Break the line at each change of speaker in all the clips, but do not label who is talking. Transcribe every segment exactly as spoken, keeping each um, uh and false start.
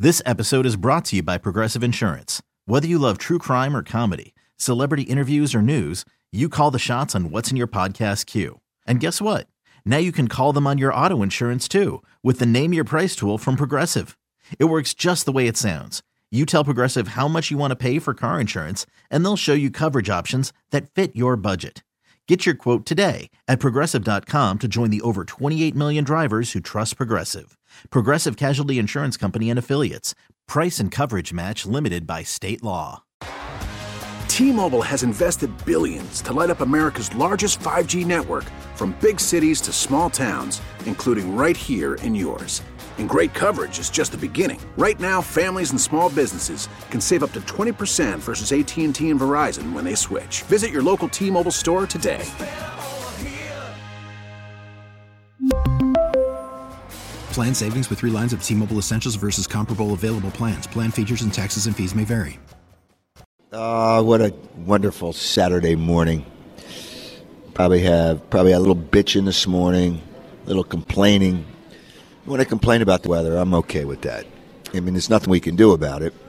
This episode is brought to you by Progressive Insurance. Whether you love true crime or comedy, celebrity interviews or news, you call the shots on what's in your podcast queue. And guess what? Now you can call them on your auto insurance too with the Name Your Price tool from Progressive. It works just the way it sounds. You tell Progressive how much you want to pay for car insurance, and they'll show you coverage options that fit your budget. Get your quote today at Progressive dot com to join the over twenty-eight million drivers who trust Progressive. Progressive Casualty Insurance Company and Affiliates. Price and coverage match limited by state law.
T-Mobile has invested billions to light up America's largest five G network, from big cities to small towns, including right here in yours. And great coverage is just the beginning. Right now, families and small businesses can save up to twenty percent versus A T and T and Verizon when they switch. Visit your local T-Mobile store today.
Plan savings with three lines of T-Mobile Essentials versus comparable available plans. Plan features and taxes and fees may vary.
Oh, what a wonderful Saturday morning. Probably have probably had a little bitching this morning, a little complaining. When I complain about the weather, I'm okay with that. I mean, there's nothing we can do about it.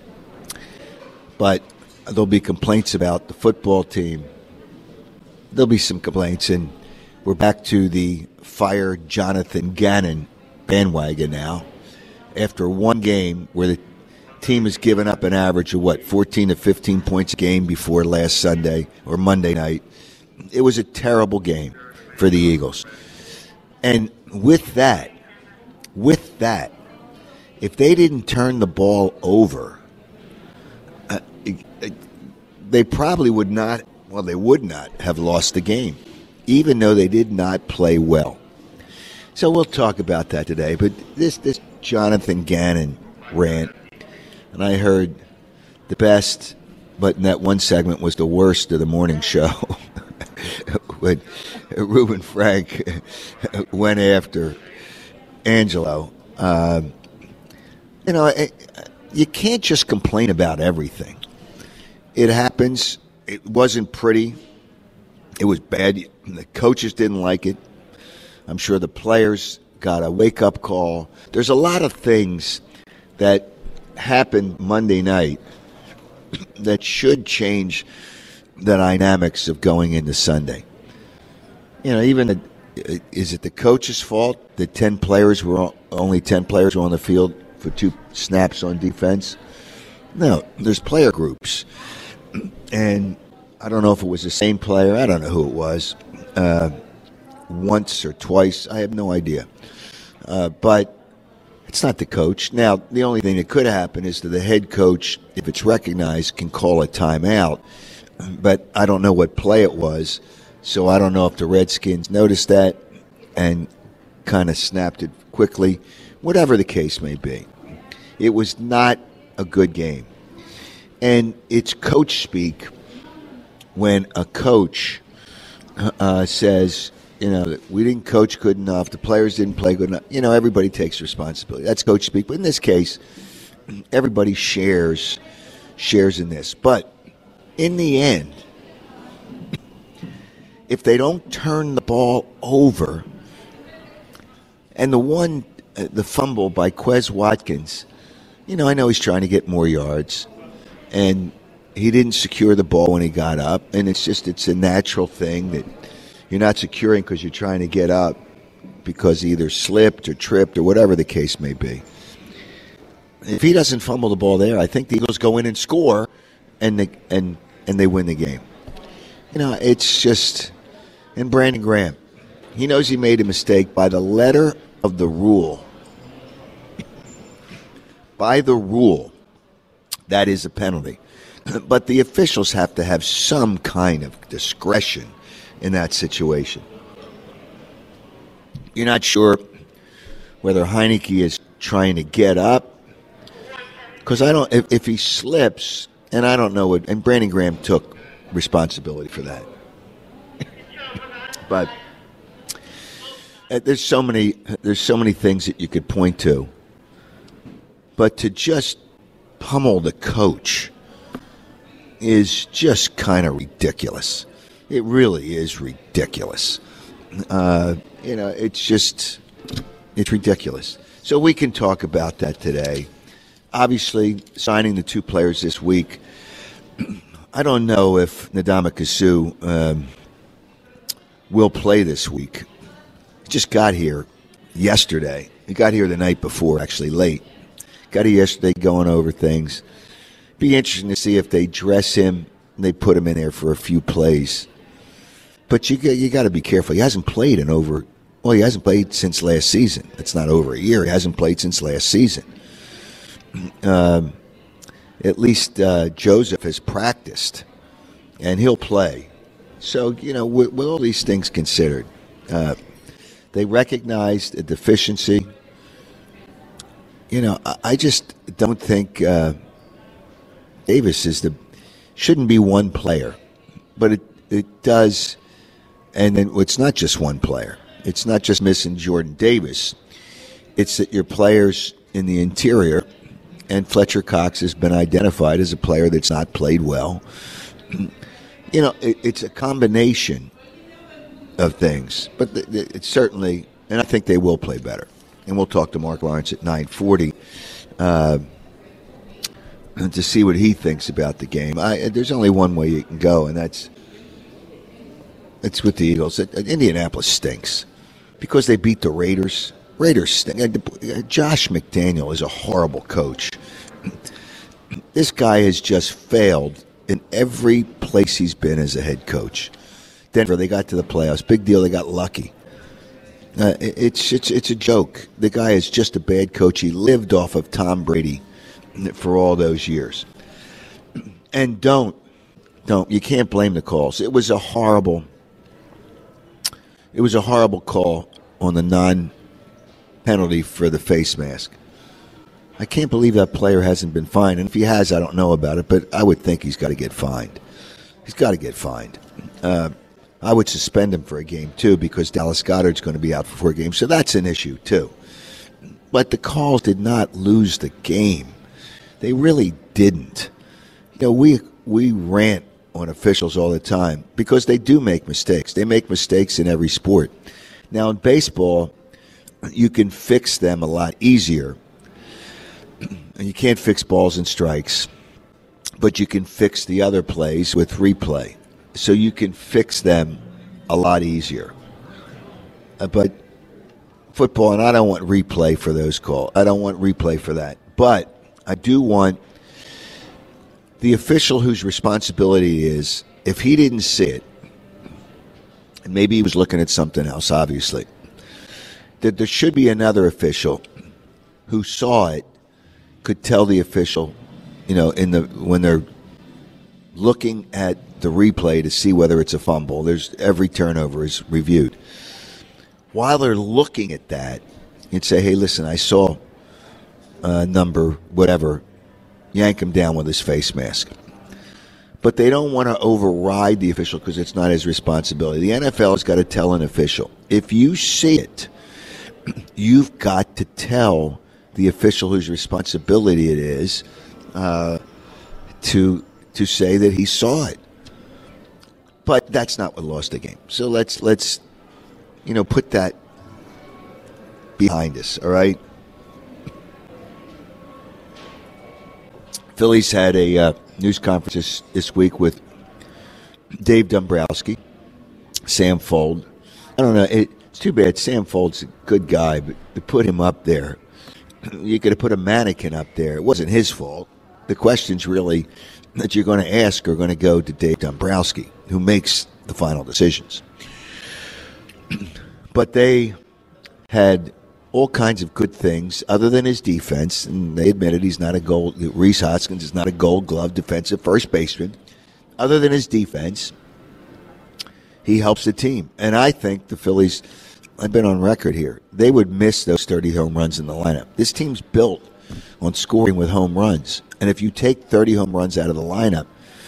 But there'll be complaints about the football team. There'll be some complaints, and we're back to the fire Jonathan Gannon bandwagon now. After one game where the team has given up an average of, what, fourteen to fifteen points a game before last Sunday or Monday night. It was a terrible game for the Eagles. And with that, with that, if they didn't turn the ball over, uh, they probably would not, well, they would not have lost the game, even though they did not play well. So we'll talk about that today. But this, this Jonathan Gannon rant, and I heard the best, but in that one segment was the worst of the morning show when Reuben Frank went after Angelo. Uh, you know, you can't just complain about everything. It happens. It wasn't pretty. It was bad. The coaches didn't like it. I'm sure the players got a wake-up call. There's a lot of things that happened Monday night that should change the dynamics of going into Sunday. You know, even the, is it the coach's fault that ten players were only ten players were on the field for two snaps on defense? No, there's player groups, and I don't know if it was the same player. I don't know who it was. Uh, once or twice, I have no idea. Uh, but it's not the coach. Now, the only thing that could happen is that the head coach, if it's recognized, can call a timeout. But I don't know what play it was, so I don't know if the Redskins noticed that and kind of snapped it quickly. Whatever the case may be, it was not a good game. And it's coach speak when a coach uh, says, you know, we didn't coach good enough, the players didn't play good enough. You know, everybody takes responsibility. That's coach speak. But in this case, everybody shares shares in this. But in the end, if they don't turn the ball over, and the one, uh, the fumble by Quez Watkins, you know, I know he's trying to get more yards, and he didn't secure the ball when he got up, and it's just, it's a natural thing that you're not securing because you're trying to get up because he either slipped or tripped or whatever the case may be. If he doesn't fumble the ball there, I think the Eagles go in and score, and they, and and they win the game. You know, it's just, and Brandon Graham, he knows he made a mistake. By the letter of the rule, by the rule, that is a penalty. But the officials have to have some kind of discretion in that situation. You're not sure whether Heineke is trying to get up, because I don't. If, if he slips, and I don't know what, and Brandon Graham took responsibility for that. But uh, there's so many there's so many things that you could point to. But to just pummel the coach is just kind of ridiculous. It really is ridiculous. Uh, you know, it's just, it's ridiculous. So we can talk about that today. obviously, signing the two players this week, I don't know if Ndamukong Suh um, will play this week. He just got here yesterday. He got here the night before, actually, late. Got here yesterday going over things. Be interesting to see if they dress him and they put him in there for a few plays. But you you got to be careful. He hasn't played in over, well, he hasn't played since last season. It's not over a year. He hasn't played since last season. Um, at least uh, Joseph has practiced, and he'll play. So, you know, with, with all these things considered, uh, they recognized a deficiency. You know, I, I just don't think uh, Davis is the shouldn't be one player, but it it does. And then it's not just one player. It's not just missing Jordan Davis. It's that your players in the interior, and Fletcher Cox has been identified as a player that's not played well. You know, it, it's a combination of things. But it's certainly, and I think they will play better. And we'll talk to Mark Lawrence at nine forty uh, to see what he thinks about the game. I, there's only one way you can go, and that's It's with the Eagles. Indianapolis stinks because they beat the Raiders. Raiders stink. Josh McDaniel is a horrible coach. This guy has just failed in every place he's been as a head coach. Denver, they got to the playoffs. Big deal. They got lucky. Uh, it's it's it's a joke. The guy is just a bad coach. He lived off of Tom Brady for all those years. And don't, don't. You can't blame the calls. It was a horrible. It was a horrible call on the non-penalty for the face mask. I can't believe that player hasn't been fined. And if he has, I don't know about it, but I would think he's got to get fined. He's got to get fined. Uh, I would suspend him for a game, too, because Dallas Goedert's going to be out for four games, so that's an issue, too. But the calls did not lose the game. They really didn't. You know, we we rant on officials all the time because they do make mistakes. They make mistakes in every sport. Now, in baseball, you can fix them a lot easier. And you can't fix balls and strikes, but you can fix the other plays with replay. So you can fix them a lot easier. Uh, but football, and I don't want replay for those calls. I don't want replay for that. But I do want the official whose responsibility is, if he didn't see it, and maybe he was looking at something else, obviously, that there should be another official who saw it, could tell the official, you know, in the when they're looking at the replay to see whether it's a fumble. There's every turnover is reviewed. While they're looking at that, you'd say, hey, listen, I saw uh, number whatever, yank him down with his face mask. But they don't want to override the official because it's not his responsibility. The N F L has got to tell an official, if you see it, you've got to tell the official whose responsibility it is uh, to to say that he saw it. But that's not what lost the game. So let's let's you know put that behind us. All right. Phillies had a uh, news conference this, this week with Dave Dombrowski, Sam Fold. I don't know. It, it's too bad. Sam Fold's a good guy, but to put him up there, you could have put a mannequin up there. It wasn't his fault. The questions really that you're going to ask are going to go to Dave Dombrowski, who makes the final decisions. But they had all kinds of good things other than his defense, and they admitted he's not a gold. Rhys Hoskins is not a Gold Glove defensive first baseman. Other than his defense, he helps the team, and I think the Phillies. I've been on record here. They would miss those thirty home runs in the lineup. This team's built on scoring with home runs, and if you take thirty home runs out of the lineup,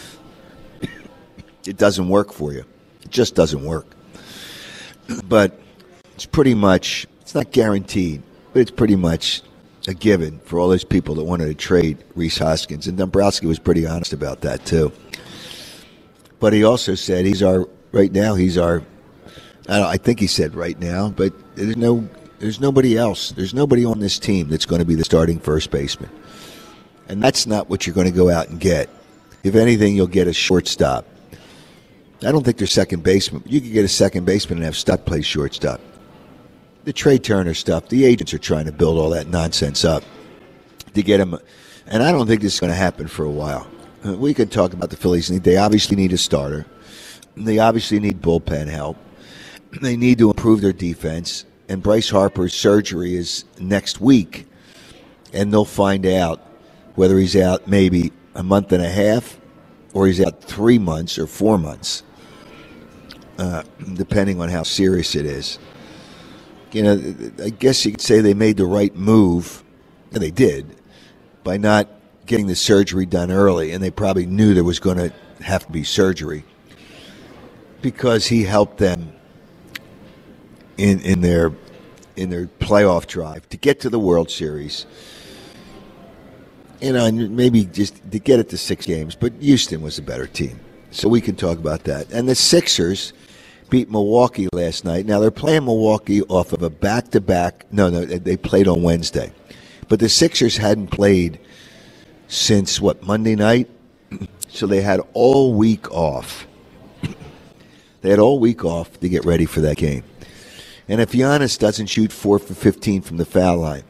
it doesn't work for you. It just doesn't work. But it's pretty much. It's not guaranteed, but it's pretty much a given for all those people that wanted to trade Rhys Hoskins. And Dombrowski was pretty honest about that, too. But he also said he's our, right now, he's our, I, don't, I think he said right now, but there's no, there's nobody else. There's nobody on this team that's going to be the starting first baseman. And that's not what you're going to go out and get. If anything, you'll get a shortstop. I don't think they're second baseman. You could get a second baseman and have Stuck play shortstop. The Trey Turner stuff, the agents are trying to build all that nonsense up to get him. And I don't think this is going to happen for a while. We could talk about the Phillies. They obviously need a starter. They obviously need bullpen help. They need to improve their defense. And Bryce Harper's surgery is next week. And they'll find out whether he's out maybe a month and a half or he's out three months or four months, uh, depending on how serious it is. You know, I guess you could say they made the right move, and they did, by not getting the surgery done early, and they probably knew there was going to have to be surgery because he helped them in in their in their playoff drive to get to the World Series. You know, and maybe just to get it to six games, but Houston was a better team, so we can talk about that. And the Sixers beat Milwaukee last night. Now, they're playing Milwaukee off of a back-to-back. No, no, they played on Wednesday. But the Sixers hadn't played since, what, Monday night? So they had all week off. They had all week off to get ready for that game. And if Giannis doesn't shoot four for fifteen from the foul line,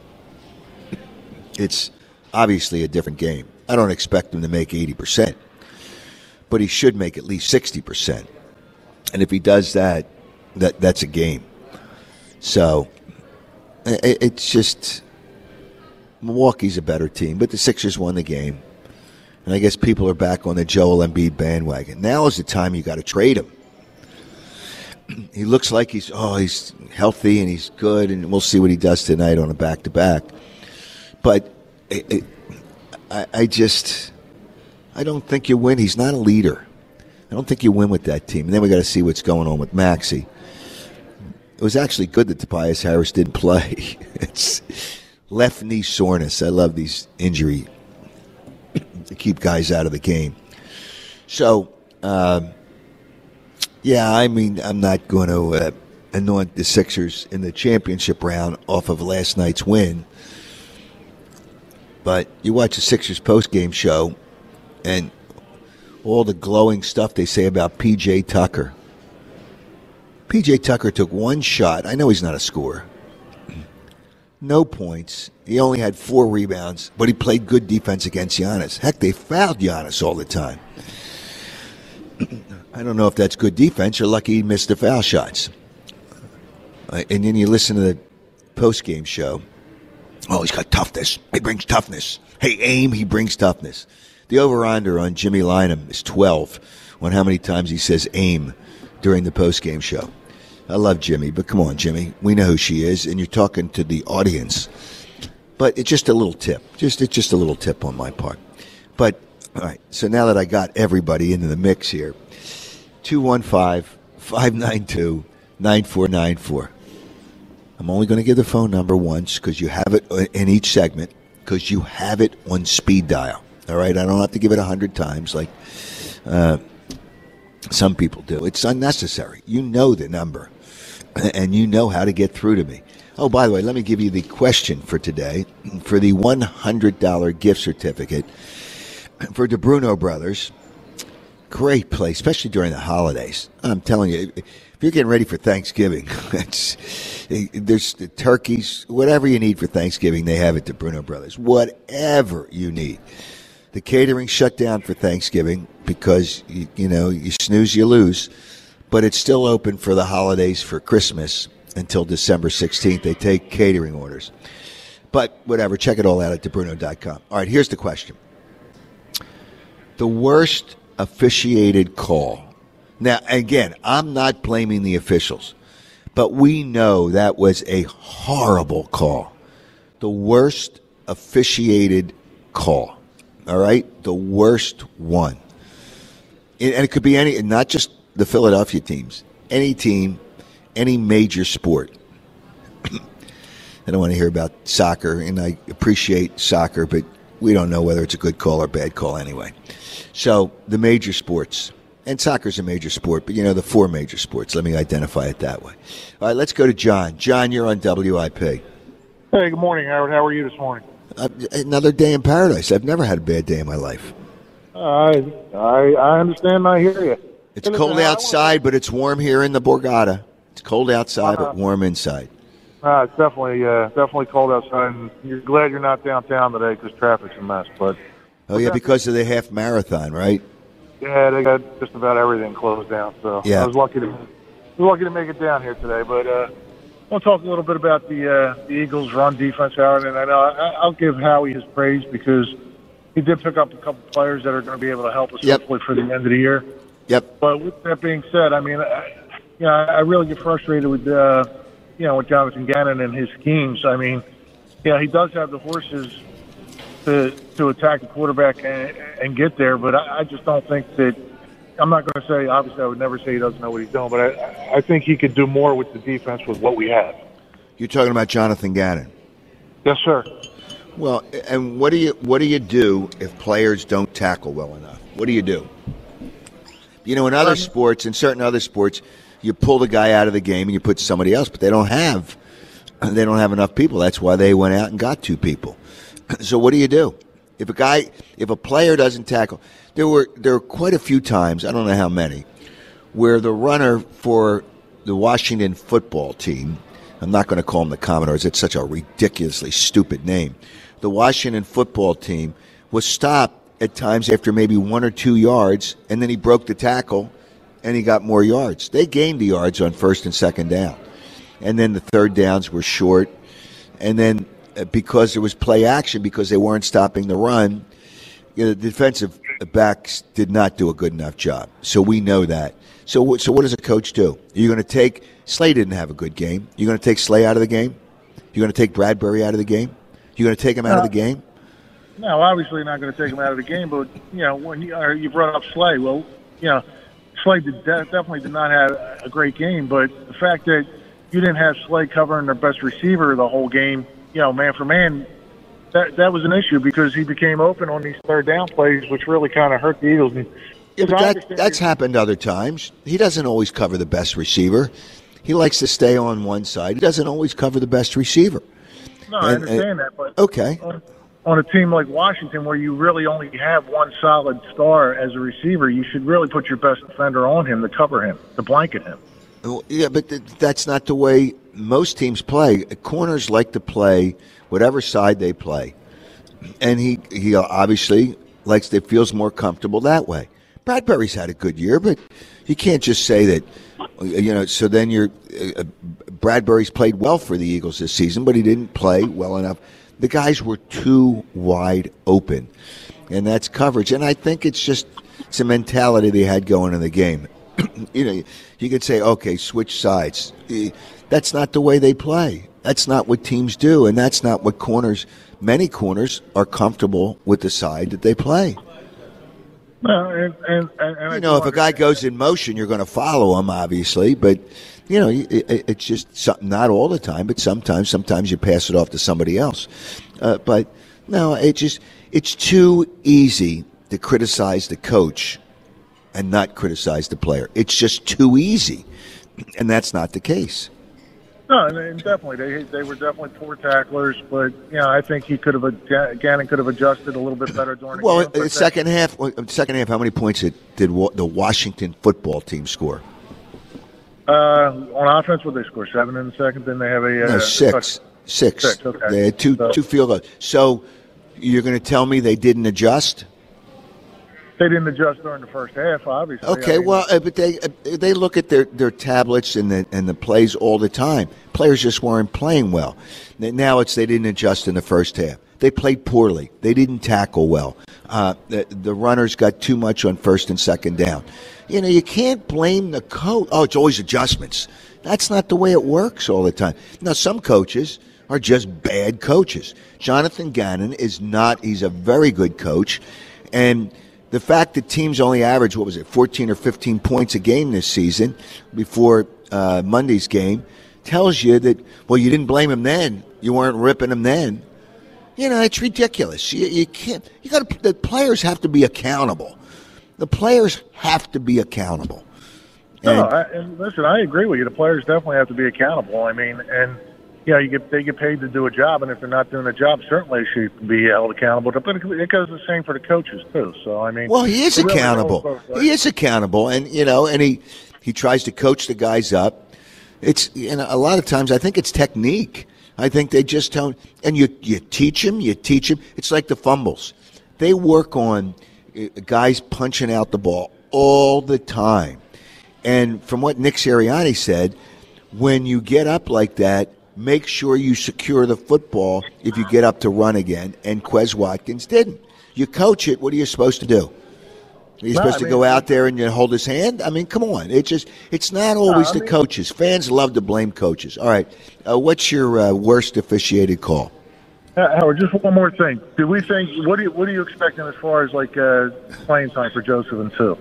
it's obviously a different game. I don't expect him to make eighty percent, but he should make at least sixty percent. And if he does that, that that's a game. So it, it's just Milwaukee's a better team, but the Sixers won the game. And I guess people are back on the Joel Embiid bandwagon. Now is the time you got to trade him. He looks like he's oh he's healthy and he's good, and we'll see what he does tonight on a back-to-back. But it, it, I, I just I don't think you win. He's not a leader. I don't think you win with that team. And then we got to see what's going on with Maxey. It was actually good that Tobias Harris didn't play. It's left knee soreness. I love these injury to keep guys out of the game. So, um, yeah, I mean, I'm not going to uh, anoint the Sixers in the championship round off of last night's win. But you watch the Sixers post-game show, and all the glowing stuff they say about P J Tucker. P J Tucker took one shot. I know he's not a scorer. No points. He only had four rebounds, but he played good defense against Giannis. Heck, they fouled Giannis all the time. I don't know if that's good defense. You're lucky he missed the foul shots. And then you listen to the post-game show. Oh, he's got toughness. He brings toughness. Hey, aim, he brings toughness. The over-under on Jimmy Lynam is twelve on how many times he says aim during the post-game show. I love Jimmy, but come on, Jimmy. We know who she is, and you're talking to the audience. But it's just a little tip. Just It's just a little tip on my part. But, all right, so now that I got everybody into the mix here, two one five, five nine two, nine four nine four. I'm only going to give the phone number once because you have it in each segment, because you have it on speed dial. All right, I don't have to give it a hundred times like uh, some people do. It's unnecessary. You know the number, and you know how to get through to me. Oh, by the way, let me give you the question for today for the one hundred dollars gift certificate for DeBruno Brothers. Great place, especially during the holidays. I'm telling you, if you're getting ready for Thanksgiving, it's, there's the turkeys, whatever you need for Thanksgiving, they have it at DeBruno Brothers. Whatever you need. The catering shut down for Thanksgiving because, you, you know, you snooze, you lose. But it's still open for the holidays, for Christmas, until December sixteenth. They take catering orders. But whatever, check it all out at De Bruno dot com. All right, here's the question. The worst officiated call. Now, again, I'm not blaming the officials, but we know that was a horrible call. The worst officiated call. All right? The worst one. And it could be any, not just the Philadelphia teams, any team, any major sport. I don't want to hear about soccer, and I appreciate soccer, but we don't know whether it's a good call or bad call anyway. So the major sports, and soccer's a major sport, but you know, the four major sports, let me identify it that way. All right, let's go to John. John, you're on W I P.
Hey, good morning, Howard. How are you this morning?
uh, another day in paradise. I've never had a bad day in my life.
I I, I understand. And I hear you.
It's cold outside, but it's warm here in the Borgata. It's cold outside, but warm inside.
Uh, it's definitely uh, definitely cold outside, and you're glad you're not downtown today because traffic's a mess. But
oh yeah, because of the half marathon, right?
Yeah, they got just about everything closed down. So
yeah.
I was lucky to I was lucky to make it down here today. But uh, I'll talk a little bit about the uh, the Eagles' run defense, Howard, and I know I, I'll give Howie his praise because he did pick up a couple players that are going to be able to help us
yep.
hopefully for the end of the year.
Yep.
But with that being said, I mean, I, you know, I really get frustrated with uh, you know with Jonathan Gannon and his schemes. I mean, yeah, he does have the horses to to attack the quarterback and, and get there, but I, I just don't think that. I'm not going to say, obviously, I would never say he doesn't know what he's doing, but I, I think he could do more with the defense with what we have.
You're talking about Jonathan Gannon.
Yes, sir.
Well, and what do you what do you do if players don't tackle well enough? What do you do? You know, in other sports, in certain other sports, you pull the guy out of the game and you put somebody else, but they don't have they don't have enough people. That's why they went out and got two people. So what do you do? If a guy, if a player doesn't tackle, there were there were quite a few times, I don't know how many, where the runner for the Washington football team, I'm not going to call them the Commodores, it's such a ridiculously stupid name, the Washington football team was stopped at times after maybe one or two yards, and then he broke the tackle, and he got more yards. They gained the yards on first and second down. And then the third downs were short, and then because there was play action, because they weren't stopping the run, you know, the defensive backs did not do a good enough job. So we know that. So, so what does a coach do? You're going to take Slay didn't have a good game. You're going to take Slay out of the game. You're going to take Bradbury out of the game. You're going to take him out uh, of the game.
No, obviously not going to take him out of the game. But you know, when you, uh, you brought up Slay, well, you know, Slay did, definitely did not have a great game. But the fact that you didn't have Slay covering their best receiver the whole game, you know, man for man, that that was an issue because he became open on these third down plays, which really kind of hurt the Eagles. And,
yeah, but that, that's happened other times. He doesn't always cover the best receiver. He likes to stay on one side. He doesn't always cover the best receiver.
No, and, I understand and, that, but
okay.
On, on a team like Washington where you really only have one solid star as a receiver, you should really put your best defender on him to cover him, to blanket him.
Well, yeah, but th- that's not the way most teams play. Corners like to play whatever side they play, and he he obviously likes to feels more comfortable that way. Bradbury's had a good year, but you can't just say that. You know, so then you're uh, Bradbury's played well for the Eagles this season, but he didn't play well enough. The guys were too wide open, and that's coverage. And I think it's just it's a mentality they had going in the game. You know, you could say, okay, switch sides. That's not the way they play. That's not what teams do, and that's not what corners. Many corners are comfortable with the side that they play.
Well, and, and, and
you know, if a guy goes in motion, you're going to follow him, obviously. But you know, it, it's just something. Not all the time, but sometimes. Sometimes you pass it off to somebody else. Uh, but no, it just it's too easy to criticize the coach and not criticize the player. It's just too easy, and that's not the case.
No, and definitely they they were definitely poor tacklers, but you know I think he could have Gannon could have adjusted a little bit better during the
well,
game.
Well, second half, second half, how many points did, did the Washington football team score?
Uh, on offense, what they score seven in the second. Then they have a
no
uh,
six, six.
Six. Okay.
They had two
so,
two field goals. So you're going to tell me they didn't adjust?
They didn't adjust during the first half, obviously.
Okay,
I mean,
well, uh, but they uh, they look at their, their tablets and the and the plays all the time. Players just weren't playing well. Now it's they didn't adjust in the first half. They played poorly. They didn't tackle well. Uh, the, the runners got too much on first and second down. You know, you can't blame the coach. Oh, it's always adjustments. That's not the way it works all the time. Now, some coaches are just bad coaches. Jonathan Gannon is not. He's a very good coach, and the fact that teams only average, what was it, fourteen or fifteen points a game this season before uh, Monday's game tells you that, well, you didn't blame him then. You weren't ripping him then. You know, it's ridiculous. You, you can't, you got to, the players have to be accountable. The players have to be accountable.
And, no, I, and listen, I agree with you. The players definitely have to be accountable. I mean, and, you know, you get they get paid to do a job, and if they're not doing the job, certainly they should be held accountable. But it goes the same for the coaches too. So I mean,
well, he is accountable. Really he is accountable, and you know, and he he tries to coach the guys up. It's you know, a lot of times I think it's technique. I think they just don't, and you you teach them, you teach them. It's like the fumbles. They work on guys punching out the ball all the time. And from what Nick Sirianni said, when you get up like that, make sure you secure the football if you get up to run again. And Quez Watkins didn't. You coach it, what are you supposed to do? Are you
no,
supposed
I
to
mean,
go out there and you hold his hand? I mean, come on. It just it's not always
no,
the
mean,
coaches. Fans love to blame coaches. All right. Uh, what's your uh, worst officiated call?
Howard, just one more thing. Do we think what do you what are you expecting as far as like uh, playing time for Joseph and Sue?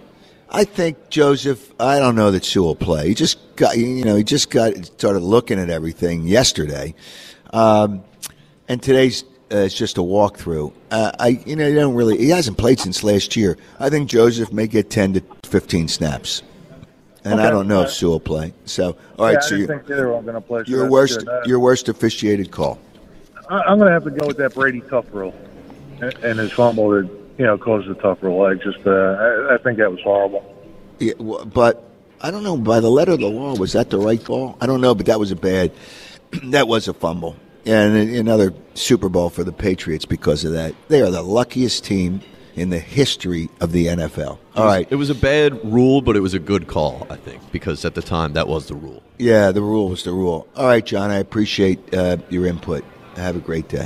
I think Joseph. I don't know that Sue will play. He just got you know he just got started looking at everything yesterday, um, and today's uh, is just a walkthrough. Uh, I you know he don't really he hasn't played since last year. I think Joseph may get ten to fifteen snaps, and
okay.
I don't know if Sue will play. So all right,
yeah, I
so
didn't
you,
think either of them going to play. So
your worst
good. Uh,
your worst officiated call.
I'm going to have to go with that Brady tough rule and his fumble that, you know, caused the tough rule. I just, uh, I, I think that was horrible.
Yeah, but I don't know, by the letter of the law, was that the right call? I don't know, but that was a bad, that was a fumble. And another Super Bowl for the Patriots because of that. They are the luckiest team in the history of the N F L. All right.
It was a bad rule, but it was a good call, I think, because at the time that was the rule.
Yeah, the rule was the rule. All right, John, I appreciate uh, your input. Have a great day.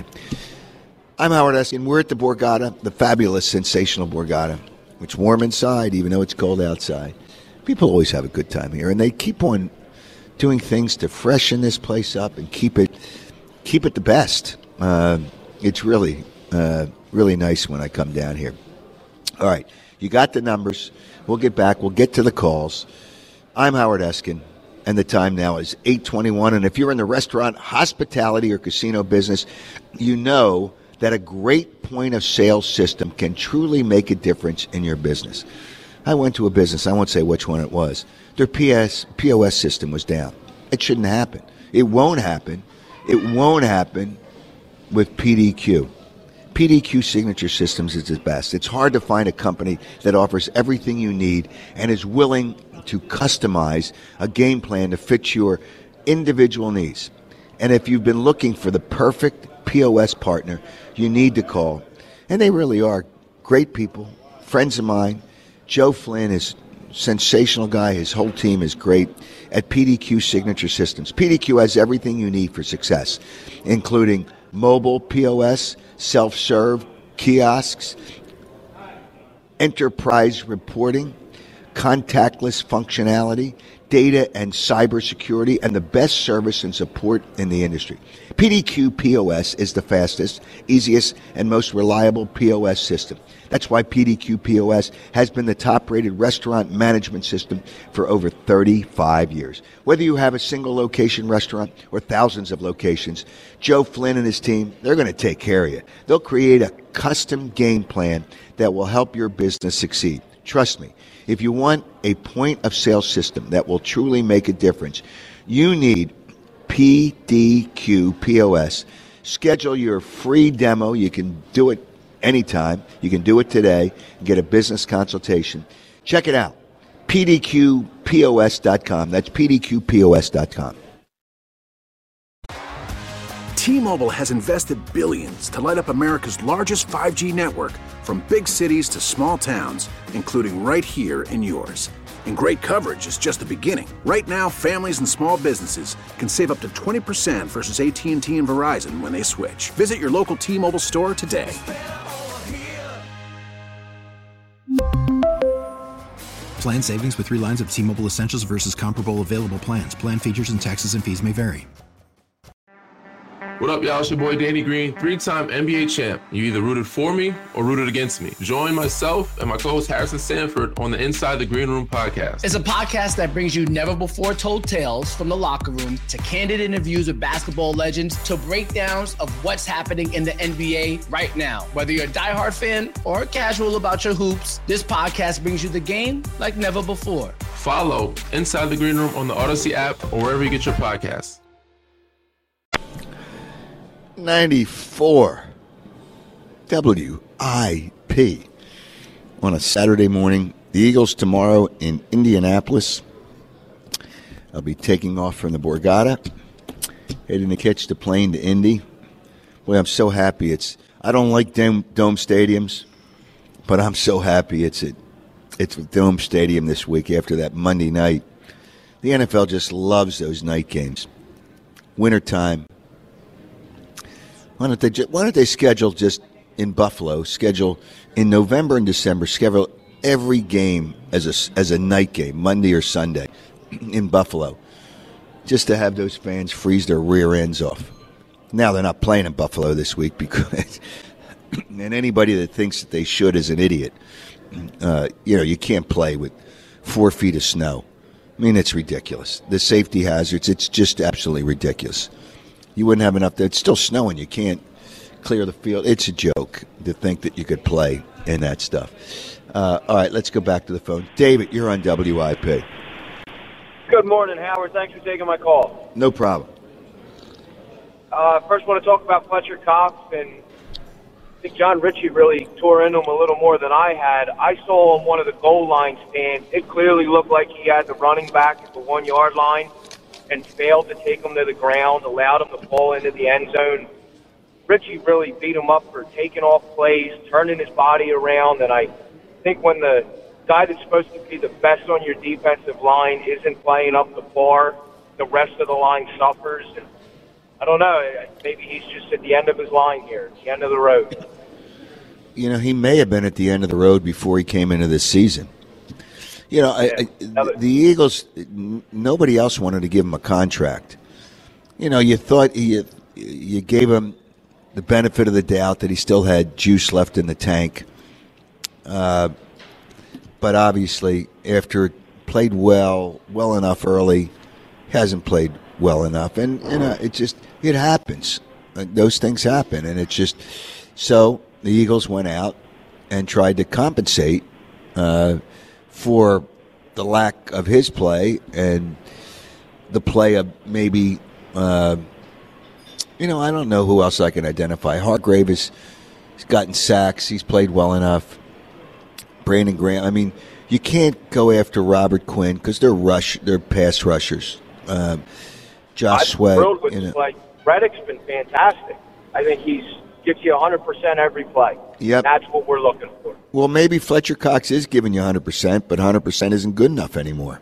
I'm Howard Eskin. We're at the Borgata, the fabulous, sensational Borgata. It's warm inside, even though it's cold outside. People always have a good time here, and they keep on doing things to freshen this place up and keep it keep it the best. Uh, it's really, uh, really nice when I come down here. All right, you got the numbers. We'll get back. We'll get to the calls. I'm Howard Eskin. And the time now is eight twenty-one. And if you're in the restaurant, hospitality, or casino business, you know that a great point-of-sale system can truly make a difference in your business. I went to a business, I won't say which one it was. Their P S, P O S system was down. It shouldn't happen. It won't happen. It won't happen with P D Q. P D Q Signature Systems is the best. It's hard to find a company that offers everything you need and is willing to customize a game plan to fit your individual needs. And if you've been looking for the perfect P O S partner, you need to call. And they really are great people, friends of mine. Joe Flynn is a sensational guy. His whole team is great at P D Q Signature Systems. P D Q has everything you need for success, including mobile P O S, self-serve, kiosks, enterprise reporting, contactless functionality, data and cybersecurity, and the best service and support in the industry. P D Q P O S is the fastest, easiest, and most reliable P O S system. That's why P D Q P O S has been the top-rated restaurant management system for over thirty-five years. Whether you have a single-location restaurant or thousands of locations, Joe Flynn and his team, they're going to take care of you. They'll create a custom game plan that will help your business succeed. Trust me. If you want a point-of-sale system that will truly make a difference, you need P D Q P O S. Schedule your free demo. You can do it anytime. You can do it today and get a business consultation. Check it out, P D Q P O S dot com. That's P D Q P O S dot com.
T-Mobile has invested billions to light up America's largest five G network, from big cities to small towns, including right here in yours. And great coverage is just the beginning. Right now, families and small businesses can save up to twenty percent versus A T and T and Verizon when they switch. Visit your local T-Mobile store today.
Plan savings with three lines of T-Mobile Essentials versus comparable available plans. Plan features and taxes and fees may vary.
What up, y'all? It's your boy Danny Green, three-time N B A champ. You either rooted for me or rooted against me. Join myself and my co-host Harrison Sanford on the Inside the Green Room podcast.
It's a podcast that brings you never-before-told tales from the locker room to candid interviews with basketball legends to breakdowns of what's happening in the N B A right now. Whether you're a diehard fan or casual about your hoops, this podcast brings you the game like never before.
Follow Inside the Green Room on the Odyssey app or wherever you get your podcasts.
ninety-four W I P on a Saturday morning. The Eagles tomorrow in Indianapolis. I'll be taking off from the Borgata, heading to catch the plane to Indy. Boy, I'm so happy. It's I don't like dome, dome stadiums, but I'm so happy it's at it's a Dome Stadium this week after that Monday night. The N F L just loves those night games. Wintertime. Why don't they just, why don't they schedule just in Buffalo, schedule in November and December, schedule every game as a, as a night game, Monday or Sunday in Buffalo, just to have those fans freeze their rear ends off. Now they're not playing in Buffalo this week because, and anybody that thinks that they should is an idiot. Uh, you know, you can't play with four feet of snow. I mean, it's ridiculous. The safety hazards, it's just absolutely ridiculous. You wouldn't have enough. It's still snowing. You can't clear the field. It's a joke to think that you could play in that stuff. Uh, all right, let's go back to the phone. David, you're on W I P.
Good morning, Howard. Thanks for taking my call.
No problem.
Uh, first, want to talk about Fletcher Cox, and I think John Ritchie really tore into him a little more than I had. I saw him one of the goal line stands. It clearly looked like he had the running back at the one-yard line and failed to take him to the ground, allowed him to fall into the end zone. Ritchie really beat him up for taking off plays, turning his body around, and I think when the guy that's supposed to be the best on your defensive line isn't playing up the par, the rest of the line suffers. And I don't know, maybe he's just at the end of his line here, at the end of the road.
You know, he may have been at the end of the road before he came into this season. You know, yeah. I, I, the Eagles, nobody else wanted to give him a contract. You know, you thought you, you gave him the benefit of the doubt that he still had juice left in the tank. Uh, but obviously, after played well, well enough early, hasn't played well enough. And, you know, it just, it happens. Those things happen. And it's just, so the Eagles went out and tried to compensate uh, for the lack of his play and the play of maybe, uh, you know, I don't know who else I can identify. Hargrave has he's gotten sacks. He's played well enough. Brandon Graham. I mean, you can't go after Robert Quinn because they're rush, they're pass rushers. Um, Josh Sweat.
You know. Like Reddick's been fantastic. I think he's gives you one hundred percent every play.
Yep.
That's what we're looking for.
Well, maybe Fletcher Cox is giving you one hundred percent, but one hundred percent isn't good enough anymore.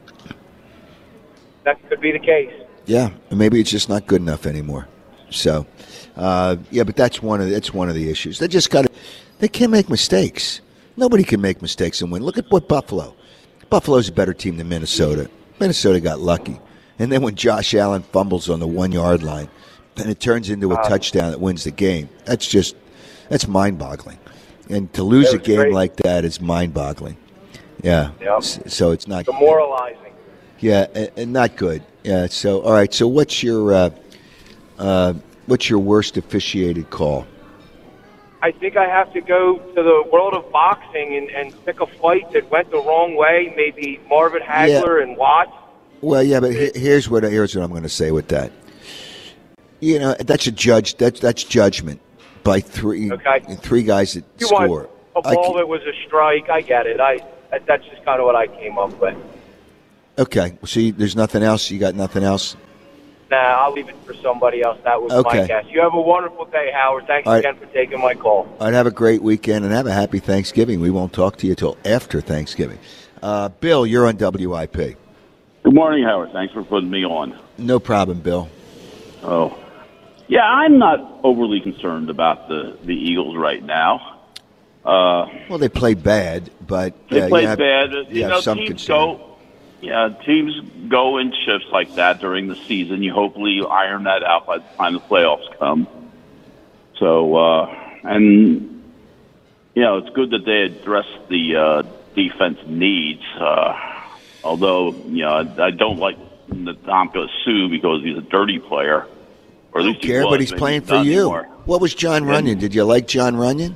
That could be the case.
Yeah, maybe it's just not good enough anymore. So, uh, yeah, but that's one of the, that's one of the issues. They just got to. They can't make mistakes. Nobody can make mistakes and win. Look at what Buffalo. Buffalo's a better team than Minnesota. Minnesota got lucky, and then when Josh Allen fumbles on the one-yard line, and it turns into a uh, touchdown that wins the game. That's just that's mind-boggling. And to lose a game great. like that is mind-boggling. Yeah. Yep. So it's not
demoralizing.
Yeah, and not good. Yeah. So all right. So what's your uh, uh, what's your worst officiated call?
I think I have to go to the world of boxing and, and pick a fight that went the wrong way. Maybe Marvin Hagler yeah. and Watts.
Well, yeah, but here's what here's what I'm going to say with that. You know, that's a judge. That's that's judgment by three okay. three guys that
you
score.
Want a ball that was a strike. I get it. I that's just kind of what I came up with.
Okay. See, there's nothing else. You got nothing else.
Nah, I'll leave it for somebody else. That was
okay.
my guess. You have a wonderful day, Howard. Thanks right. again for taking my call.
All right, have a great weekend and have a happy Thanksgiving. We won't talk to you till after Thanksgiving. Uh, Bill, you're on W I P.
Good morning, Howard. Thanks for putting me on.
No problem, Bill.
Oh, yeah, I'm not overly concerned about the, the Eagles right now. Uh,
well, they play bad, but
they
uh,
play
you have,
bad.
You,
you
have
know,
some
teams
concern.
go. Yeah, teams go in shifts like that during the season. You hopefully iron that out by the time the playoffs come. So, uh, and, you know, it's good that they address the uh, defense needs. Uh, although, you know, I, I don't like Ndamukong Suh because he's a dirty player. Or at least
I don't care,
he was,
but he's playing
he's
for you.
Anymore.
What was John Runyon? Did you like John Runyon?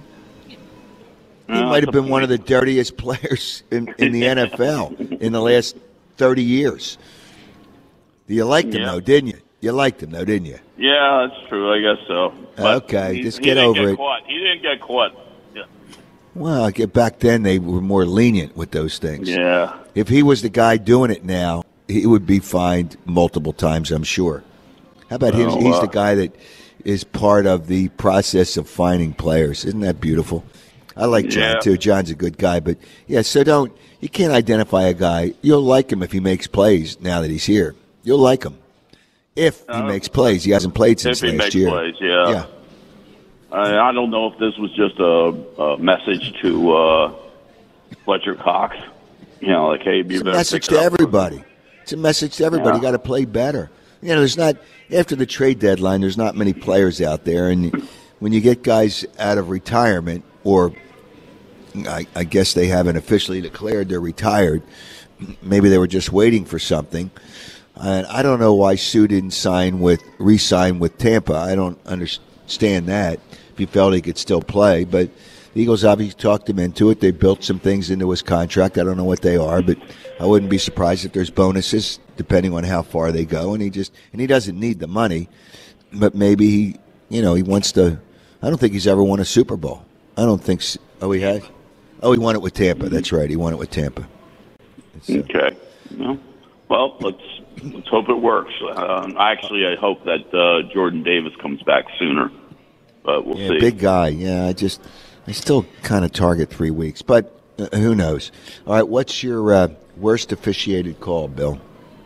He
no,
might have been one of the dirtiest players in, in the N F L in the last thirty years. You liked him,
yeah.
though, didn't you? You liked him, though, didn't you?
Yeah, that's true. I guess so. But
okay,
he,
just
he
get
didn't
over
get
it.
Caught. He didn't get caught. Yeah.
Well, I get back then they were more lenient with those things.
Yeah.
If he was the guy doing it now, he would be fined multiple times, I'm sure. How about him?
Oh,
He's
uh,
the guy that is part of the process of finding players. Isn't that beautiful? I like John,
Yeah.
too. John's a good guy. But, yeah, so don't – you can't identify a guy. You'll like him if he makes plays now that he's here. You'll like him if he
Uh,
makes plays. He hasn't played since
If he
last
makes
year.
plays, yeah.
Yeah.
I, I don't know if this was just a, a message to uh, Fletcher Cox. You know, like, hey, you
It's a
better
message
pick it
to
up.
everybody. It's a message to everybody.
Yeah.
You got to play better. You know, there's not after the trade deadline. There's not many players out there, and when you get guys out of retirement, or I, I guess they haven't officially declared they're retired. Maybe they were just waiting for something. And I don't know why Sue didn't sign with re-sign with Tampa. I don't understand that. If he felt he could still play, but the Eagles obviously talked him into it. They built some things into his contract. I don't know what they are, but I wouldn't be surprised if there's bonuses depending on how far they go. And he just and he doesn't need the money, but maybe he, you know, he wants to. I don't think he's ever won a Super Bowl. I don't think. So. Oh, he has. Oh, he won it with Tampa. That's right. He won it with Tampa. It's, uh,
Okay. Well, well, let's let's hope it works. Uh, actually, I hope that uh, Jordan Davis comes back sooner, but we'll
yeah,
see.
big guy. Yeah, I just I still kind of target three weeks, but uh, who knows? All right, what's your uh, worst officiated call, Bill?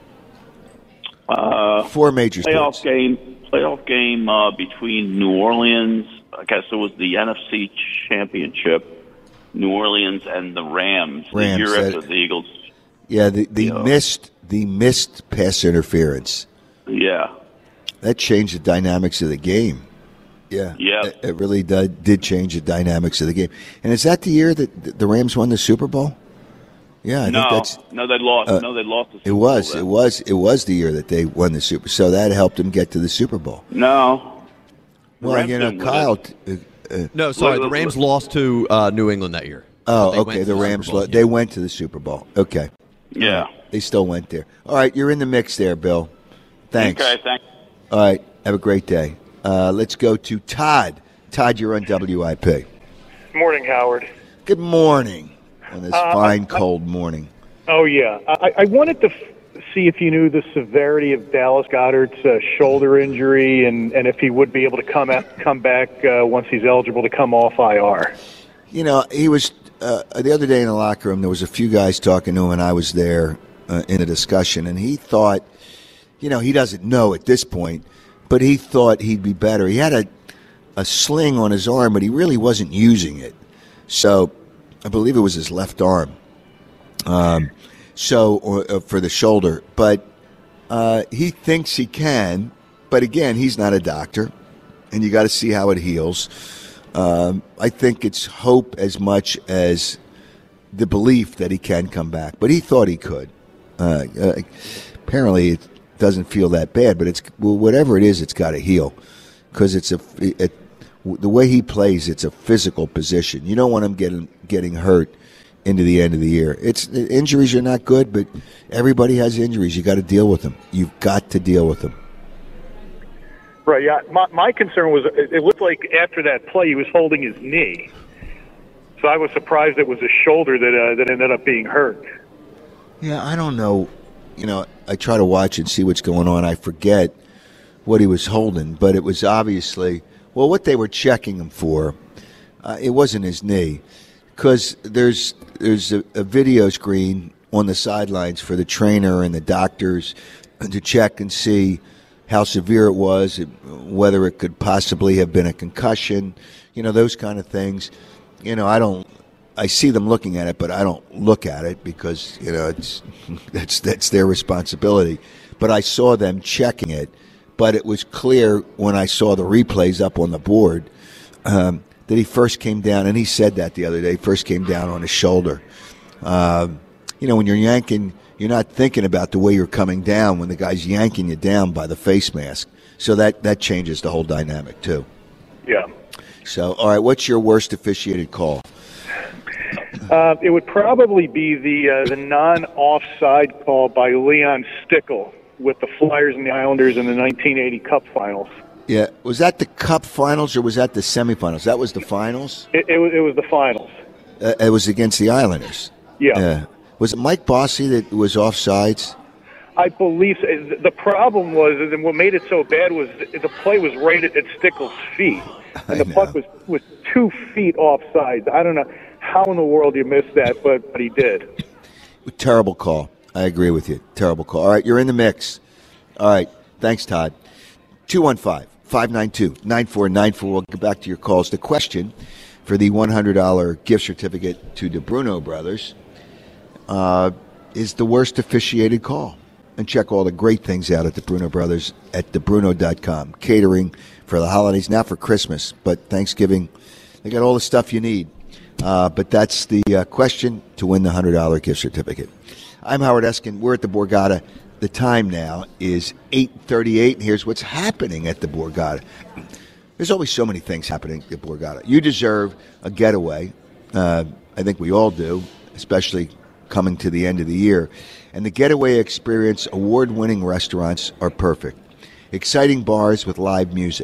Uh,
Four major
playoff
sports.
game. Playoff game uh, between New Orleans. I guess it was the N F C Championship. New Orleans and the Rams.
Rams,
the year
that-
after the Eagles.
Yeah, the the
Yeah.
missed the missed pass interference.
Yeah.
That changed the dynamics of the game. Yeah,
Yeah.
it, it really did, did change the dynamics of the game. And is that the year that the Rams won the Super Bowl? Yeah, I
no,
think that's.
no, they lost.
uh,
no, they lost. The Super
It was.
Bowl
It
then.
was. It was the year that they won the Super. So that helped them get to the Super Bowl.
No. The
Well,
Rams
you know,
didn't win
Kyle.
it.
Uh, uh,
No, sorry.
Look,
The
look,
Rams
look.
lost to uh, New England that year.
oh,
But they went
okay.
to
The
Super
Rams.
Bowl,
Lo-
yeah.
They went to the Super Bowl. Okay.
Yeah.
They still went there. All right, you're in the mix there, Bill. Thanks.
Okay. Thanks.
All right, have a great day. Uh, let's go to Todd. Todd, you're on W I P.
Morning, Howard.
Good morning on this
Uh,
fine,
I-
cold morning.
Oh, yeah. I, I wanted to f- see if you knew the severity of Dallas Goedert's uh, shoulder injury and, and if he would be able to come at, come back uh, once he's eligible to come off I R.
You know, he was uh, the other day in the locker room. There was a few guys talking to him, and I was there uh, in a discussion. And he thought, you know, he doesn't know at this point, but he thought he'd be better. He had a a sling on his arm, but he really wasn't using it. So, I believe it was his left arm. Um, so or, uh, for the shoulder, but uh, he thinks he can. But again, he's not a doctor, and you got to see how it heals. Um, I think it's hope as much as the belief that he can come back. But he thought he could. Uh, uh, apparently, it doesn't feel that bad. But it's well, whatever it is, it's got to heal because it's a it, the way he plays. It's a physical position. You don't want him getting getting hurt into the end of the year. It's injuries are not good, but everybody has injuries. You got to deal with them. You've got to deal with them.
Right, yeah. My, my concern was it it looked like after that play he was holding his knee. So I was surprised it was his shoulder that uh, that ended up being hurt.
Yeah, I don't know. You know, I try to watch and see what's going on. I forget what he was holding, but it was obviously, well, what they were checking him for, uh, it wasn't his knee. Because there's, there's a, a video screen on the sidelines for the trainer and the doctors to check and see how severe it was, whether it could possibly have been a concussion, you know, those kind of things. You know, I don't, I see them looking at it, but I don't look at it because, you know, it's that's that's their responsibility. But I saw them checking it, but it was clear when I saw the replays up on the board um, that he first came down, and he said that the other day, first came down on his shoulder. Um, you know, when you're yanking, you're not thinking about the way you're coming down when the guy's yanking you down by the face mask. So that, that changes the whole dynamic, too.
Yeah.
So, all right, what's your worst officiated call?
Uh, it would probably be the uh, the non-offside call by Leon Stickle with the Flyers and the Islanders in the nineteen eighty Cup Finals.
Yeah, was that the Cup Finals or was that the semifinals? That was the finals?
It, it, was, it was the finals.
Uh, it was against the Islanders.
Yeah.
Uh, was it Mike Bossy that was offsides?
I believe so. The problem was, and what made it so bad was the play was right at, at Stickles' feet, and the puck was, was two feet offside. I don't know how in the world you missed that, but, but he did.
Terrible call. I agree with you. Terrible call. All right, you're in the mix. All right, thanks, Todd. two one five, five nine two, nine four nine four. We'll get back to your calls. The question for the one hundred dollars gift certificate to the Bruno Brothers uh, is the worst officiated call. And check all the great things out at the Bruno Brothers at the bruno dot com. Catering for the holidays, now for Christmas, but Thanksgiving, they got all the stuff you need. Uh, but that's the uh, question to win the one hundred dollars gift certificate. I'm Howard Eskin. We're at the Borgata. The time now is eight thirty-eight, and here's what's happening at the Borgata. There's always so many things happening at Borgata. You deserve a getaway. Uh, I think we all do, especially coming to the end of the year. And the Getaway Experience award-winning restaurants are perfect. Exciting bars with live music,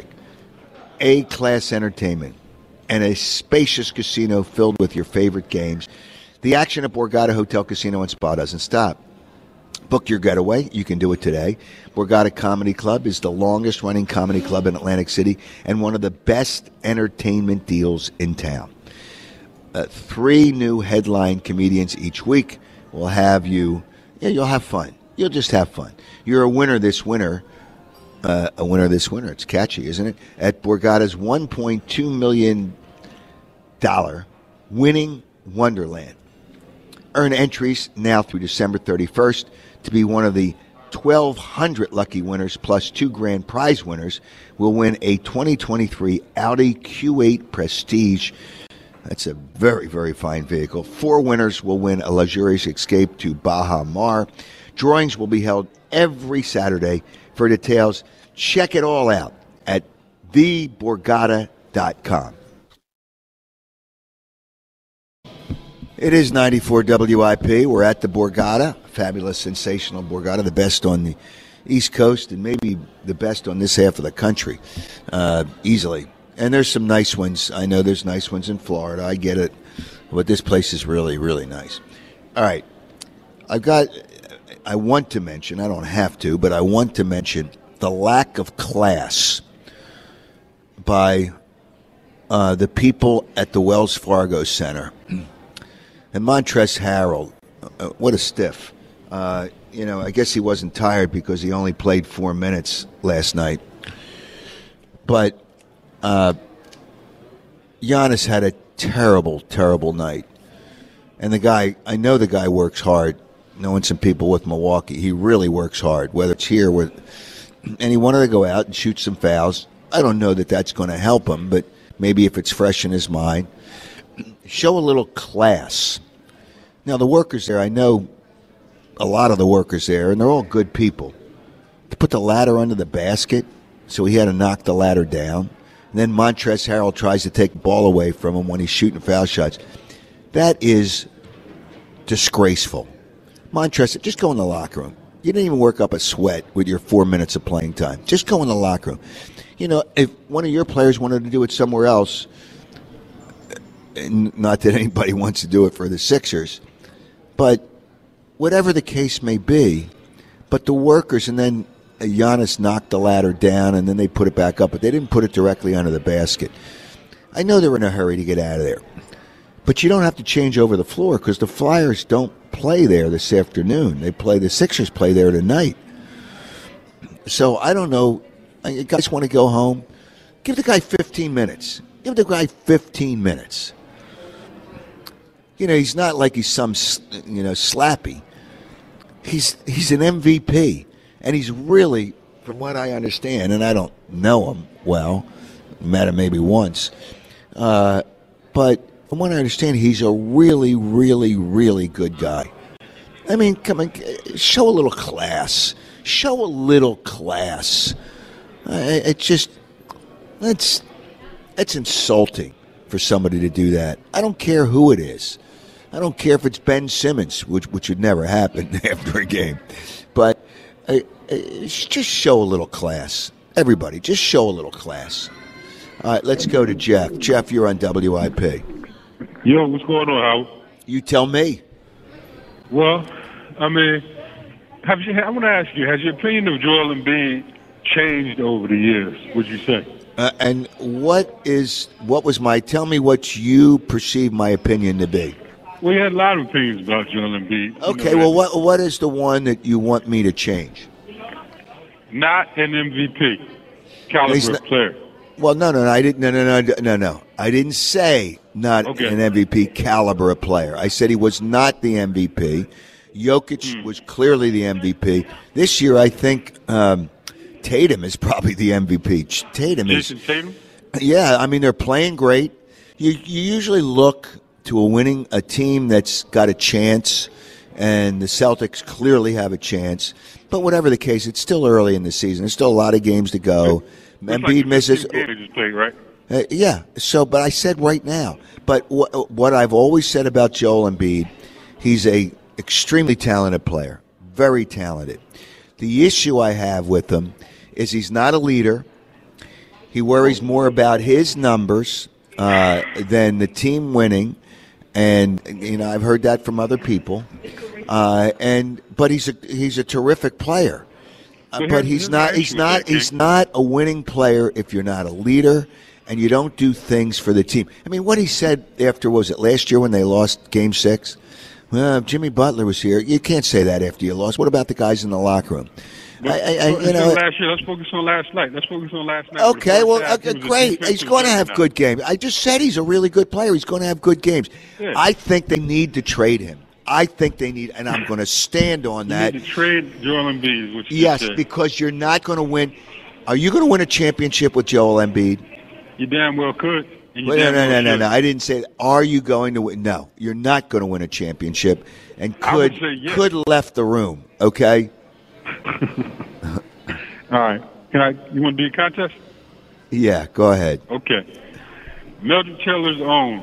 A-class entertainment, and a spacious casino filled with your favorite games. The action at Borgata Hotel, Casino, and Spa doesn't stop. Book your getaway. You can do it today. Borgata Comedy Club is the longest-running comedy club in Atlantic City and one of the best entertainment deals in town. Uh, three new headline comedians each week will have you... Yeah, you'll have fun. You'll just have fun. You're a winner this winter. Uh, a winner this winter. It's catchy, isn't it? At Borgata's one point two million dollars Winning Wonderland. Earn entries now through December thirty-first to be one of the twelve hundred lucky winners, plus two grand prize winners will win a twenty twenty-three Audi Q eight Prestige. That's a very, very fine vehicle. Four winners will win a luxurious escape to Baja Mar. Drawings will be held every Saturday. For details, check it all out at the borgata dot com. It is ninety-four W I P. We're at the Borgata, fabulous, sensational Borgata, the best on the East Coast and maybe the best on this half of the country, uh, easily. And there's some nice ones. I know there's nice ones in Florida. I get it. But this place is really, really nice. All right. I've got, I want to mention, I don't have to, but I want to mention the lack of class by uh, the people at the Wells Fargo Center. And Montrezl Harrell, uh, what a stiff. Uh, you know, I guess he wasn't tired because he only played four minutes last night. But Uh, Giannis had a terrible, terrible night. And the guy, I know the guy works hard, knowing some people with Milwaukee. He really works hard, whether it's here or... And he wanted to go out and shoot some fouls. I don't know that that's going to help him, but maybe if it's fresh in his mind. Show a little class. Now, the workers there, I know a lot of the workers there, and they're all good people. To put the ladder under the basket, so he had to knock the ladder down. And then Montrezl Harrell tries to take the ball away from him when he's shooting foul shots. That is disgraceful. Montrezl, just go in the locker room. You didn't even work up a sweat with your four minutes of playing time. Just go in the locker room. You know, if one of your players wanted to do it somewhere else, not that anybody wants to do it for the Sixers, but whatever the case may be, but the workers, and then Giannis knocked the ladder down, and then they put it back up, but they didn't put it directly under the basket. I know they're in a hurry to get out of there, but you don't have to change over the floor because the Flyers don't play there this afternoon. They play the Sixers play there tonight. So I don't know. You guys want to go home? Give the guy fifteen minutes. Give the guy fifteen minutes. You know, he's not like he's some, you know, slappy. He's he's an M V P. And he's really, from what I understand, and I don't know him well, met him maybe once, uh, but from what I understand, he's a really, really, really good guy. I mean, come on, show a little class. Show a little class. Uh, it just, that's, that's insulting for somebody to do that. I don't care who it is. I don't care if it's Ben Simmons, which which would never happen after a game. But uh, just show a little class. Everybody, just show a little class. All right, let's go to Jeff. Jeff, you're on W I P.
Yo, what's going on, Howard?
You tell me.
Well, I mean, have you, I want to ask you, has your opinion of Joel Embiid changed over the years, would you say?
Uh, and what is what was my? Tell me what you perceive my opinion to be.
We had a lot of opinions about Joel Embiid.
Okay,
you know,
well, what what is the one that you want me to change?
Not an M V P caliber
not,
player.
Well, no, no, no, I didn't. No, no, no, no, no. I didn't say not
okay.
an M V P caliber of player. I said he was not the M V P. Jokic
hmm.
was clearly the M V P. This year, I think um, Tatum is probably the M V P. Tatum is.
Jason Tatum?
Yeah, I mean they're playing great. You you usually look to a winning a team that's got a chance, and the Celtics clearly have a chance. But whatever the case, it's still early in the season. There's still a lot of games to go.
It's
Embiid
like
misses.
Just played, right?
Uh, yeah. So, but I said right now. But wh- what I've always said about Joel Embiid, he's a extremely talented player, very talented. The issue I have with him is he's not a leader. He worries more about his numbers uh, than the team winning, and you know I've heard that from other people. Uh, and but he's a he's a terrific player. Uh, but he's not he's not he's not a winning player if you're not a leader and you don't do things for the team. I mean, what he said after, was it last year when they lost Game Six? Well, if Jimmy Butler was here, you can't say that after you lost. What about the guys in the locker room?
I, I, you know, last year. Let's focus on last night. Let's focus on last night.
Okay, well, okay, great. He's going to have good games. I just said he's a really good player. He's going to have good games.
Yeah.
I think they need to trade him. I think they need, and I'm going to stand on that.
You need to trade Joel Embiid. Which
yes, because you're not going to win. Are you going to win a championship with Joel Embiid?
You damn well could.
Well, no, no, no, no, no. I didn't say that. Are you going to win? No, you're not going to win a championship, and could
yes.
could left the room. Okay.
All right. Can I? You want to do a contest?
Yeah, go ahead.
Okay. Mildred Taylor's own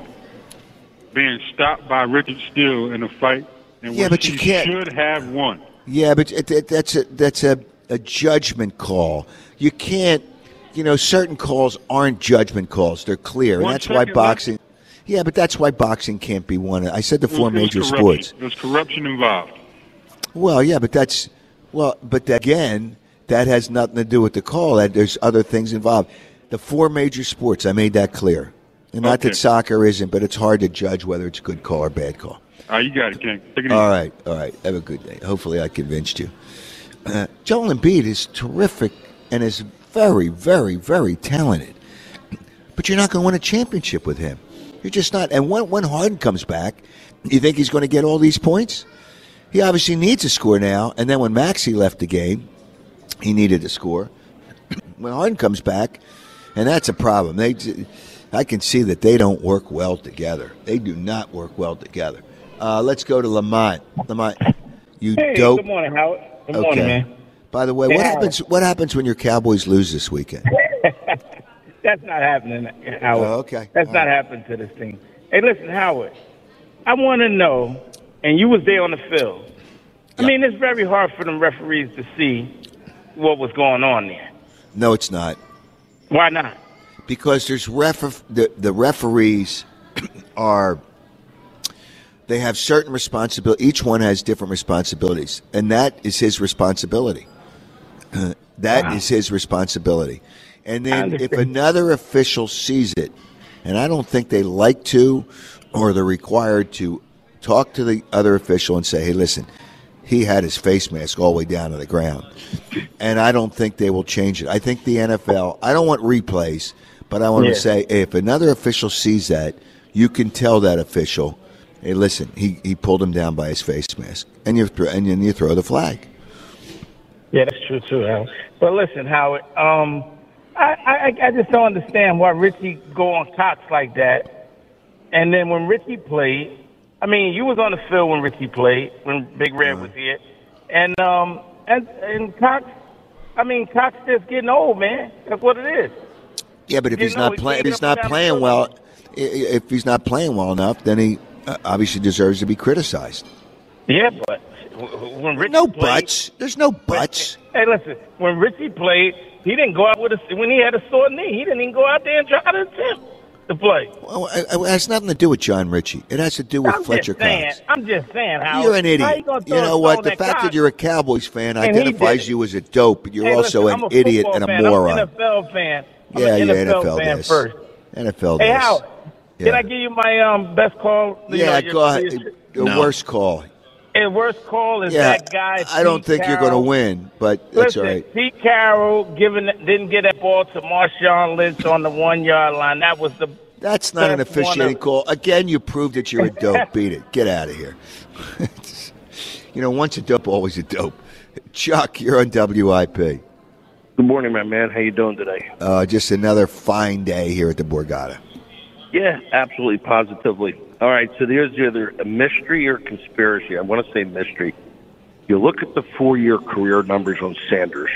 being stopped by Richard Steele in a fight, and
yeah, but you can't.
Should have won.
Yeah, but it, it, that's a that's a, a judgment call. You can't. You know, certain calls aren't judgment calls; they're clear,
One
and that's why boxing.
Left.
Yeah, but that's why boxing can't be won. I said the four major
corruption.
sports.
There's corruption involved.
Well, yeah, but that's well, but again, that has nothing to do with the call. That there's other things involved. The four major sports. I made that clear. And not
okay.
that soccer isn't, but it's hard to judge whether it's a good call or bad call.
All right, you got it, King. Take it
all
easy.
right, all right. Have a good day. Hopefully I convinced you. Uh, Joel Embiid is terrific and is very, very, very talented. But you're not going to win a championship with him. You're just not. And when, when Harden comes back, you think he's going to get all these points? He obviously needs to score now. And then when Maxey left the game, he needed to score. When Harden comes back, and that's a problem. They, I can see that they don't work well together. They do not work well together. Uh, let's go to Lamont. Lamont, you
hey,
dope.
Good morning, Howard. Good
okay.
morning, man.
By the way,
hey,
what
Howard.
happens? What happens when your Cowboys lose this weekend?
That's not happening, Howard.
Oh, okay.
That's
All
not
right.
happening to this team. Hey, listen, Howard. I want to know, and you was there on the field. I
Yeah.
mean, it's very hard for them referees to see what was going on there.
No, it's not.
Why not?
Because there's ref the, the referees are they have certain responsibility. Each one has different responsibilities, and that is his responsibility. Uh, that
Wow.
is his responsibility. And
I
then if
understand.
another official sees it, and I don't think they like to, or they're required to talk to the other official and say, "Hey, listen, he had his face mask all the way down to the ground," and I don't think they will change it. I think the N F L. I don't want replays. But I want
Yeah.
to say, if another official sees that, you can tell that official, hey, listen, he, he pulled him down by his face mask, and you th- and then you throw the flag.
Yeah, that's true too, Howard. But listen, Howard, um, I, I I just don't understand why Richie go on Cox like that. And then when Richie played, I mean, you was on the field when Richie played, when Big Red was here, and um and and Cox, I mean, Cox just getting old, man. That's what it is.
Yeah, but if
You
he's
know,
not
he
playing, if
played
he's
up
not
and
playing
down the
well, i- if he's not playing well enough, then he uh, obviously deserves to be criticized.
Yeah, but when Richie
No
played,
buts. There's no buts.
Hey, listen, when Richie played, he didn't go out with a, when he had a sore knee, he didn't even go out there and try to attempt to play.
Well, it has nothing to do with John Ritchie. It has to do with
I'm
Fletcher
just saying,
Cox.
I'm just saying how
You're an
how
idiot.
you, gonna
You
throw
know
a
what?
stone
The
at
fact
Cox?
that you're a Cowboys fan
And he
identifies
did.
you as a dope. You're
Hey,
also
listen, I'm
an
a
idiot
football
and a
fan.
moron.
I'm an N F L fan. I'm
yeah,
an
you're
N F L fan
this.
first.
N F L
Hey,
this.
Howard,
Yeah.
did I give you my um, best call? You
Yeah,
know, your-
go ahead.
your-
The
No.
worst call.
And worst call is
Yeah,
that guy.
I don't
Pete
think you're going to
Carroll.
win, but that's
Listen,
all right.
Pete Carroll giving didn't get that ball to Marshawn Lynch on the one yard line. That was the.
That's not an
best one
officiating
of-
call. Again, you proved that you're a dope. Beat it. Get out of here. You know, once a dope, always a dope. Chuck, you're on W I P.
Good morning, my man. How you doing today?
Uh, just another fine day here at the Borgata.
Yeah, absolutely, positively. All right, so there's either a mystery or conspiracy. I want to say mystery. You look at the four-year career numbers on Sanders.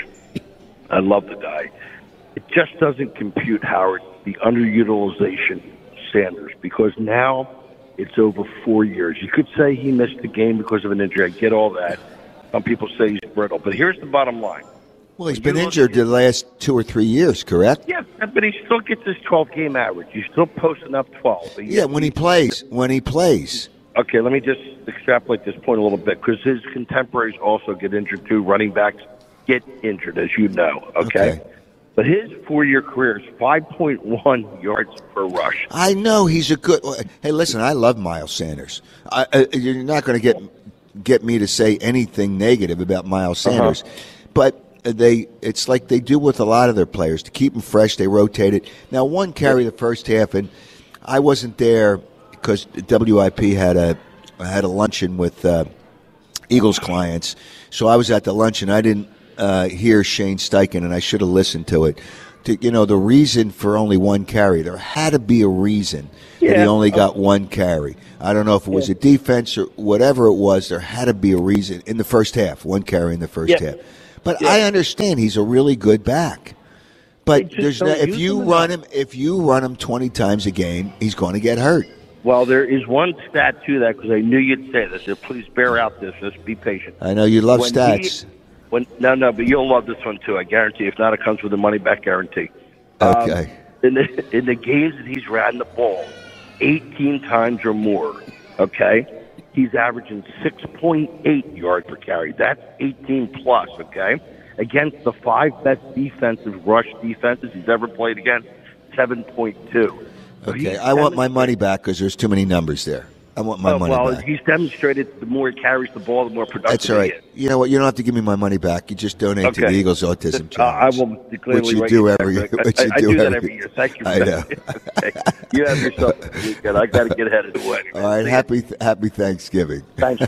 I love the guy. It just doesn't compute, Howard, the underutilization of Sanders, because now it's over four years. You could say he missed the game because of an injury. I get all that. Some people say he's brittle. But here's the bottom line.
Well, he's been injured the last two or three years, correct?
Yeah, but he still gets his twelve-game average. He's still posting up twelve. But
Yeah, when he plays. When he plays.
Okay, let me just extrapolate this point a little bit, because his contemporaries also get injured too. Running backs get injured, as you know, okay?
Okay.
But his four-year career is five point one yards per rush.
I know he's a good. Hey, listen, I love Miles Sanders. I, I, you're not going to get get me to say anything negative about Miles Sanders,
Uh-huh.
but they it's like they do with a lot of their players to keep them fresh. They rotate it. Now, one carry the first half, and I wasn't there because W I P had a had a luncheon with uh, Eagles clients, so I was at the luncheon. I didn't uh, hear Shane Steichen, and I should have listened to it. To, you know, the reason for only one carry, there had to be a reason that he
Yeah.
only got one carry. I don't know if it was
Yeah.
a defense or whatever it was. There had to be a reason in the first half, one carry in the first
Yeah.
half. But
Yeah.
I understand he's a really good back. But
just
there's no,
don't
if
use
you
him
run
enough.
him, if you run him twenty times a game, he's going to get hurt.
Well, there is one stat to that, because I knew you'd say this. So please bear out this. Just be patient.
I know you love
When
stats.
he- when no, no, but you'll love this one too. I guarantee. If not, it comes with a money back guarantee.
Okay.
Um, in the in the games that he's ran the ball eighteen times or more, okay, he's averaging six point eight yards per carry. That's eighteen plus, okay, against the five best defensive rush defenses he's ever played against, seven point two. So
Okay,
he's
I want my money back because there's too many numbers there. I want my
Oh,
money
well,
back.
he's demonstrated the more he carries the ball, the more productive
That's all right.
he is.
You know what? You don't have to give me my money back. You just donate to the
Okay.
Eagles Autism
Uh, I
Challenge.
will clearly
which you
write
do
you
every
back.
year.
I,
Which
I,
you
I
do
do that
every
every year. Thank you.
I know.
Okay. You have yourself a good weekend. I got to get ahead of the wedding.
All right, happy Happy Thanksgiving.
Thanks.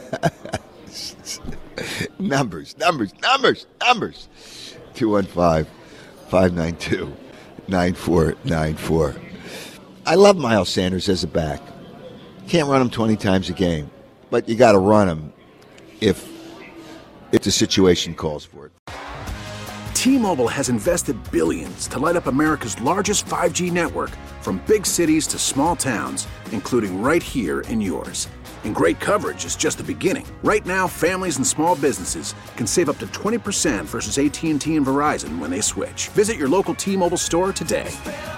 numbers, numbers, numbers, numbers. two one five, five nine two, nine four nine four. I love Miles Sanders as a back. Can't run him twenty times a game, but you got to run him if if the situation calls for it.
T-Mobile has invested billions to light up America's largest five G network, from big cities to small towns, including right here in yours. And great coverage is just the beginning. Right now, families and small businesses can save up to twenty percent versus A T and T and Verizon when they switch. Visit your local T-Mobile store today.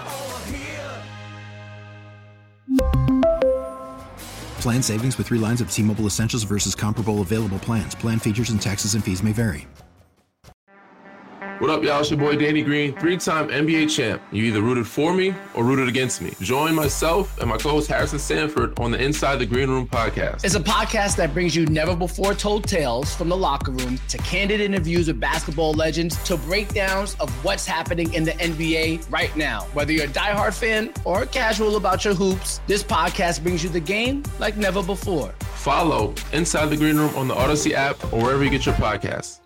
Plan savings with three lines of T-Mobile Essentials versus comparable available plans. Plan features and taxes and fees may vary.
What up, y'all? It's your boy Danny Green, three-time N B A champ. You either rooted for me or rooted against me. Join myself and my co-host Harrison Sanford on the Inside the Green Room podcast.
It's a podcast that brings you never-before-told tales from the locker room to candid interviews with basketball legends to breakdowns of what's happening in the N B A right now. Whether you're a diehard fan or casual about your hoops, this podcast brings you the game like never before.
Follow Inside the Green Room on the Odyssey app or wherever you get your podcasts.